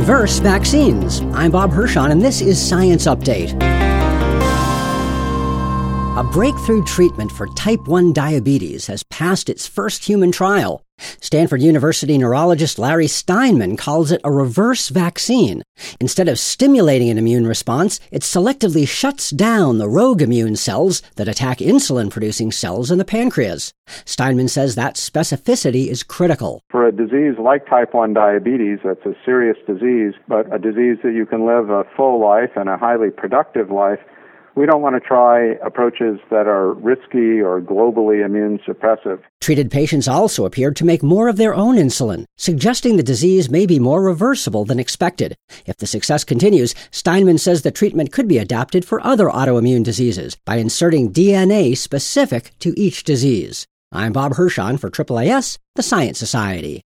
Reverse vaccines. I'm Bob Hirschon, and this is Science Update. A breakthrough treatment for type 1 diabetes has passed its first human trial. Stanford University neurologist Larry Steinman calls it a reverse vaccine. Instead of stimulating an immune response, it selectively shuts down the rogue immune cells that attack insulin-producing cells in the pancreas. Steinman says that specificity is critical. For a disease like type 1 diabetes, that's a serious disease, but a disease that you can live a full life and a highly productive life, we don't want to try approaches that are risky or globally immune suppressive. Treated patients also appeared to make more of their own insulin, suggesting the disease may be more reversible than expected. If the success continues, Steinman says the treatment could be adapted for other autoimmune diseases by inserting DNA specific to each disease. I'm Bob Hirschon for AAAS, the Science Society.